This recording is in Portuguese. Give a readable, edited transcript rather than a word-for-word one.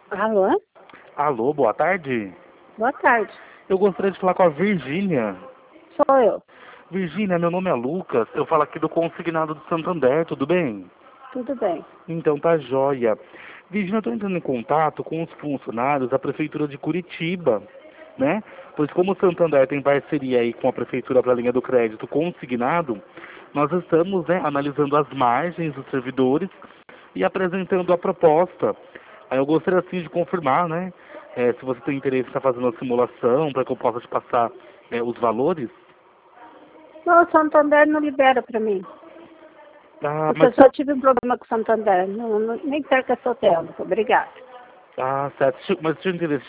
Alô? Alô, boa tarde. Boa tarde. Eu gostaria de falar com a Virgínia. Sou eu. Virgínia, meu nome é Lucas. Eu falo aqui do Consignado do Santander, tudo bem? Tudo bem. Então tá jóia. Virgínia, eu estou entrando em contato com os funcionários da Prefeitura de Curitiba, né? Pois como o Santander tem parceria aí com a Prefeitura para a linha do crédito consignado, nós estamos, né, analisando as margens dos servidores e apresentando a proposta. Aí eu gostaria assim de confirmar, né? Se você tem interesse em estar fazendo uma simulação para que eu possa te passar os valores. Não, o Santander não libera para mim. Ah, Porque mas eu só tive um problema com o Santander. Nem perca seu tempo. Obrigada. certo. Mas deixa eu entender,